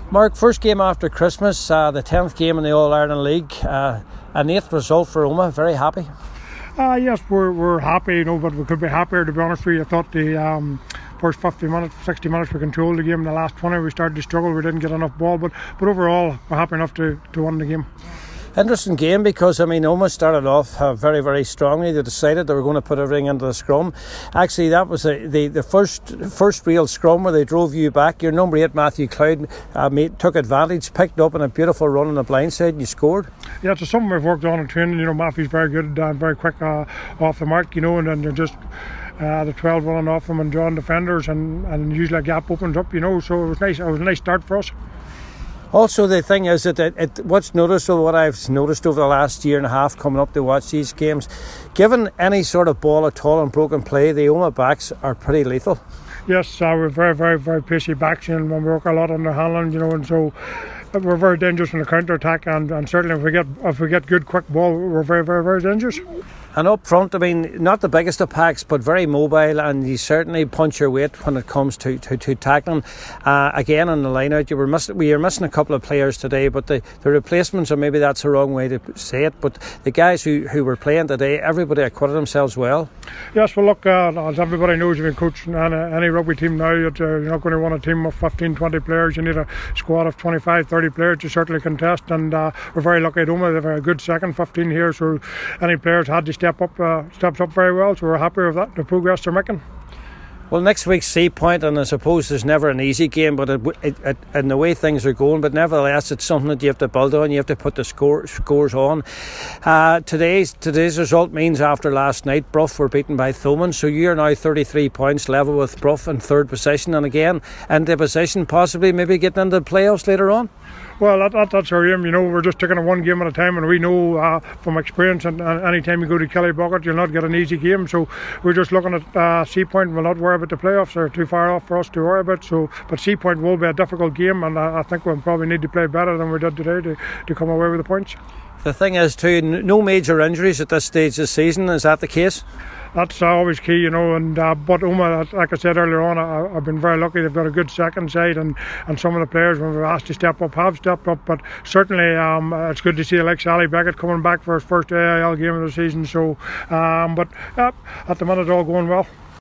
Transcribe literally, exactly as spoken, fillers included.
Mark, first game after Christmas, uh, the tenth game in the All-Ireland League, uh, an eighth result for Omagh. Very happy? Uh, yes, we're we're happy, you know, but we could be happier, to be honest with you. I thought the um, first fifty minutes, sixty minutes we controlled the game. In the last twenty we started to struggle, we didn't get enough ball, but, but overall we're happy enough to, to win the game. Interesting game because, I mean, Omagh started off uh, very, very strongly. They decided they were going to put everything into the scrum. Actually, that was a, the, the first first real scrum where they drove you back. Your number eight, Matthew Cloud, uh, made, took advantage, picked up in a beautiful run on the blind side, and you scored. Yeah, it's something we've worked on in training. You know, Matthew's very good and uh, very quick uh, off the mark, you know, and then they're just uh, the twelve running off them and drawing defenders, and, and usually a gap opens up, you know, so it was nice. It was a nice start for us. Also, the thing is that it, it, what's noticeable, what I've noticed over the last year and a half coming up to watch these games, given any sort of ball at all and broken play, the Omagh backs are pretty lethal. Yes, uh, we're very, very, very pacey backs, and we work a lot on the handling, you know, and so we're very dangerous in the counter attack, and, and certainly if we get if we get good quick ball, we're very, very, very dangerous. And up front, I mean, not the biggest of packs, but very mobile, and you certainly punch your weight when it comes to, to, to tackling. Uh, again, on the line out, you were miss- we are missing a couple of players today, but the, the replacements, or maybe that's the wrong way to say it, but the guys who, who were playing today, everybody acquitted themselves well. Yes, well, look, uh, as everybody knows, you've been coaching any, any rugby team now, you're not going to want a team of fifteen, twenty players. You need a squad of twenty-five, thirty players to certainly contest, and uh, we're very lucky at Omagh. They have a good second fifteen here, so any players had to step up, uh, stepped up very well, so we're happy with that, the progress they're making. Well, next week's Sea Point, and I suppose there's never an easy game, but it, it, it, and the way things are going, but nevertheless it's something that you have to build on. You have to put the score, scores on. Uh, today's today's result means after last night Bruff were beaten by Thomond, so you're now thirty-three points level with Bruff in third position, and again in the position possibly maybe getting into the playoffs later on. Well, that, that, that's our aim, you know. We're just taking it one game at a time, and we know uh, from experience, and uh, any time you go to Kellybucket, you'll not get an easy game. So we're just looking at uh, Sea Point, and we'll not worry about the playoffs. They're too far off for us to worry about. So, but Sea Point will be a difficult game, and I, I think we'll probably need to play better than we did today to, to come away with the points. The thing is too, no major injuries at this stage of the season. Is that the case? That's uh, always key, you know, and uh, but Omagh, like I said earlier on, I, I've been very lucky. They've got a good second side, and, and some of the players, when we're asked to step up, have stepped up. But certainly um, it's good to see like Sally Beckett coming back for his first A I L game of the season. So, um, but uh, at the minute, all going well.